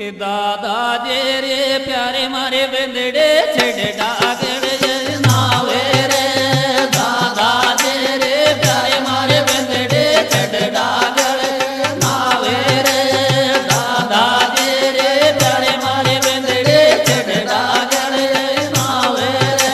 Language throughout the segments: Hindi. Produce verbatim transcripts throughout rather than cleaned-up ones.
दादा जे रे प्यारे मारे बंदड़े छड़ डागड़ नावे रे दादा जे रे प्यारे मारे बंदड़े छड़ डागड़ नावे रे दादा जे रे प्यारे मारे बंदड़े छड़ डागड़ नावे रे।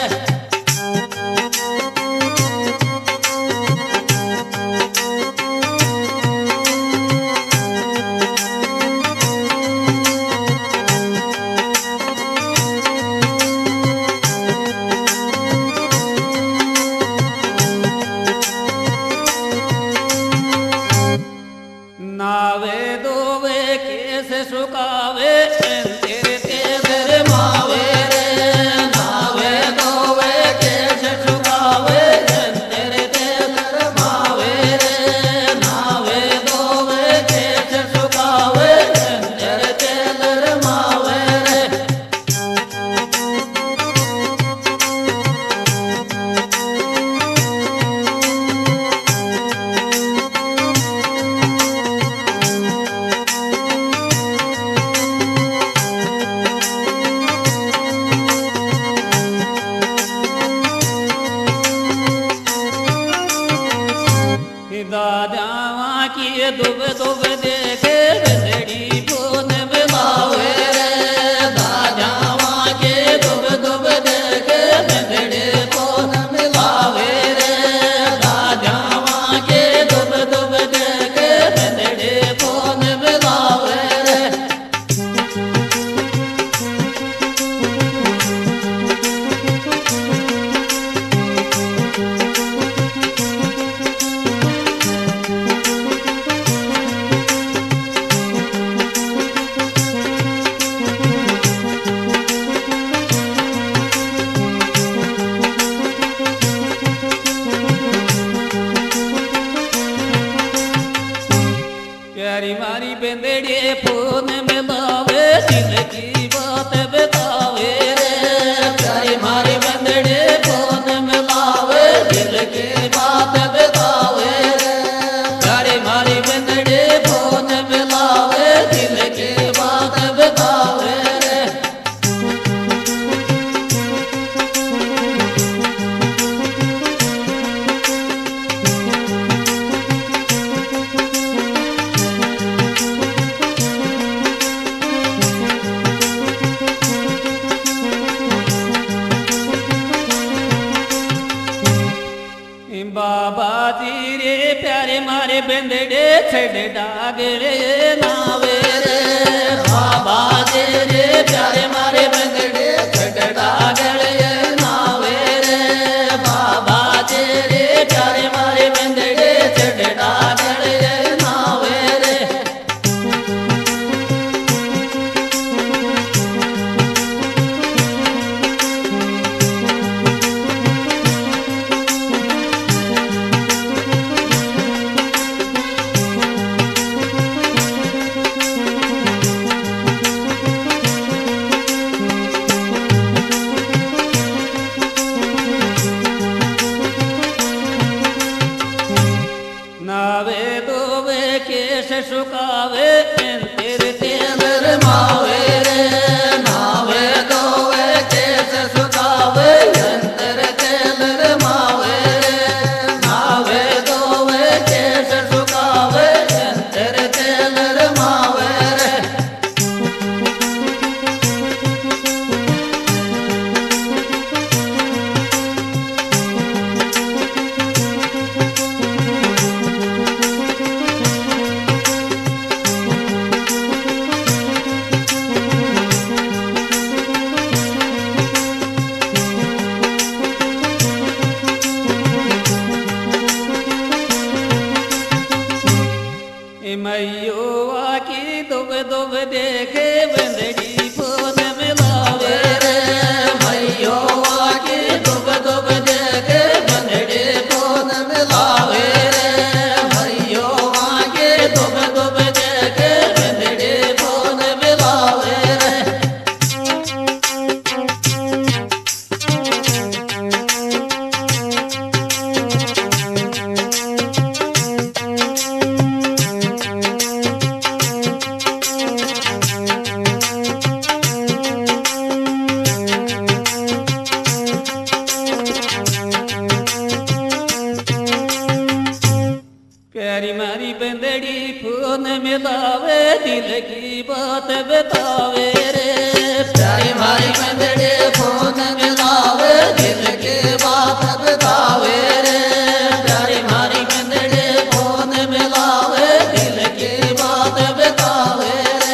नावे दोवे केस सुकावे तेरे तेरे मावे रे नावे दोवे केस सुकावे तेरे तेरे मावे रे नावे दोवे केस सुकावे तेरे तेरे मावे रे। दादावा की दुब दुब देखे बंदड़ी बोन मिलावे रे दादावा के दुब दुब देखे बंदड़ी बोन मिलावे रे दादावा के दुब दुब देखे बंदड़ी बोन मिलावे रे। प्यारी मारी बंदड़ी फोन मिलावे दिल की बात बतावे रे प्यारी मारी बंदड़ी फोन मिलावे दिल की बात बतावे रे प्यारी मारी बंदड़ी फोन मिलावे दिल की बात बतावे रे। बाबा जी रे प्यारे मारे बंदड़े छड़ डागड़े नावे रे बाबा जी रे प्यारे मारे बंदड़े छड़ डागड़े नावे रे बाबा जी रे प्यारे मारे बंदड़े छड़ डागड़े नावे रे। नावे दोवे केस सुकावे तेरे तेरे मावे रे नावे दोवे केस सुकावे तेरे तेरे मावे रे नावे दोवे केस सुकावे तेरे तेरे मावे रे। मैया की दुब दुब देखे बंदड़ी फोन मिलावे रे मैया की दुब दुब देखे बंदड़ी फोन मिलावे रे मैया के दुब दुब देखे बंदड़ी फोन मिलावे रे। मिलावे दिल की बात बतावे रे। प्यारी मारी बंदड़े फोन मिलावे दिल की बात बतावे रे। प्यारी मारी बंदड़े फोन मिलावे दिल की बात बतावे रे।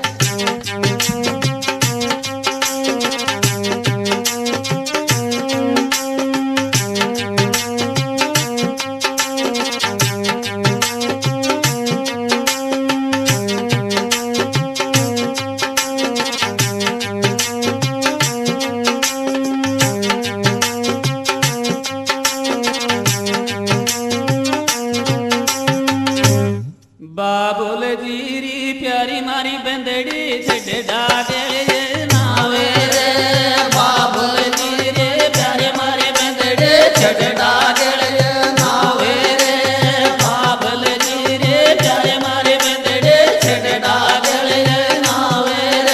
बाबुल जीरी प्यारी मारी बंदड़ी छड़ डागले नावे रे। बाबुल जीरी प्यारी मारी बंदड़ी छड़ डागले नावे रे। बाबुल जीरी प्यारी मारी बंदड़ी छड़ डागले नावे रे।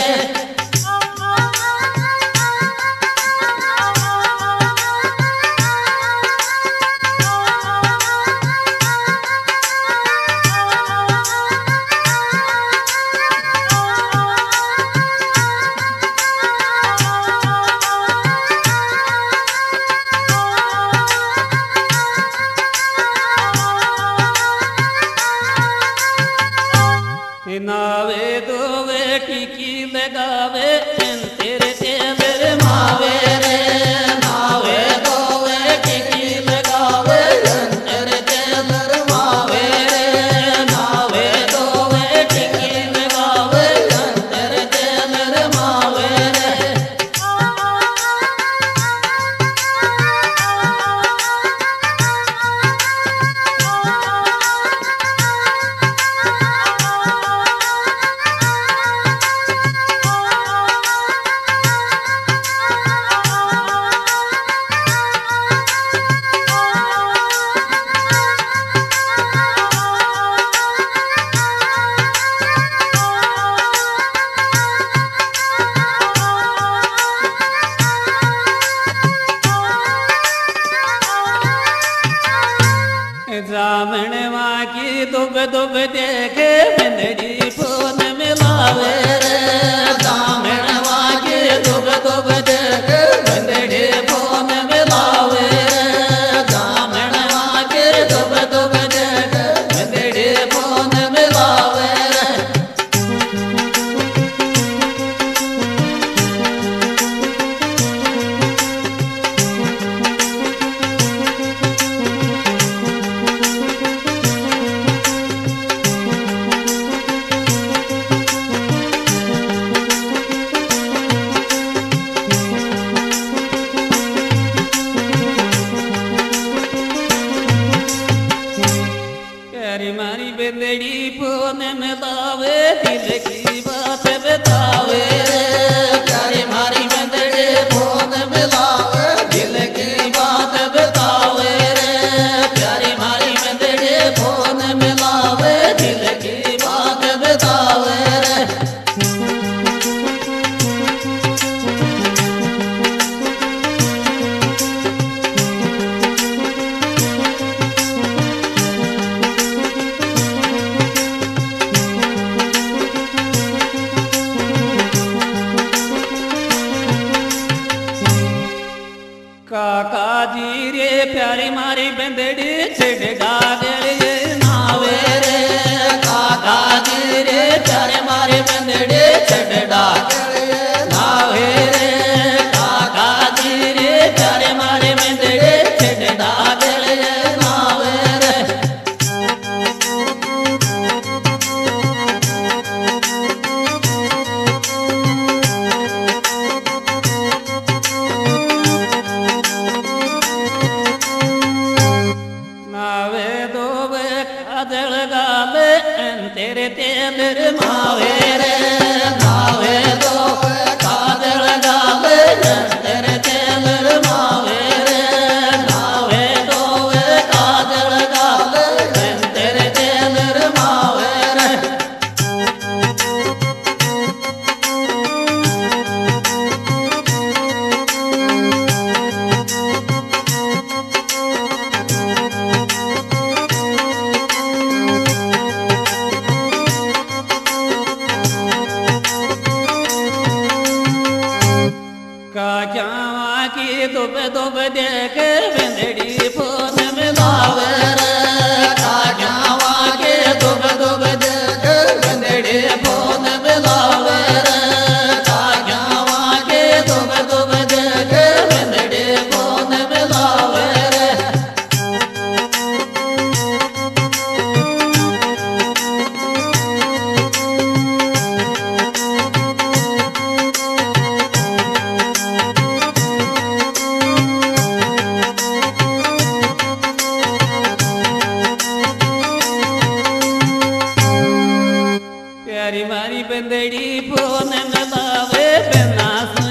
नावे दोवे टिकी लगावे तेरे तेवर मावे रे। नावे दोवे टिकी लगावे तेरे तेवर मावे रे। नावे दोवे टिकी लगावे तेरे तेवर मावे रे। जामण माँ की दुब दुब देखे बंदड़ी फोन मिलावे रे। जामण माँ की दुब दुब देखे बंदड़ी फोन मिलावे रे। जामण माँ की दुब दुब देखे बंदड़ी फोन मिलावे रे। प्यारी मारी बंदड़ी फोन मिलावे दिल की बात बतावे रे। प्यारी मारी बंदड़ी फोन मिलावे दिल की बात बतावे रे। प्यारी मारी बंदड़ी फोन मिलावे दिल की बात बतावे रे। काका जी रे प्यारी मारी बंदड़ी छड़ डागले नावे रे। काका जी रे प्यारी मारी बंदड़ी छड़ डागले नावे रे। काका जी रे प्यारी मारी बंदड़ी छड़ डागले नावे रे। नावे दोवे काजल गावे तेरे तेवर मावे रे। नावे दोवे काजल गावे तेरे तेवर मावे रे। नावे दोवे काजल गावे तेरे तेवर मावे रे। प्यारी मारी बंदड़ी फोन में लावे बिना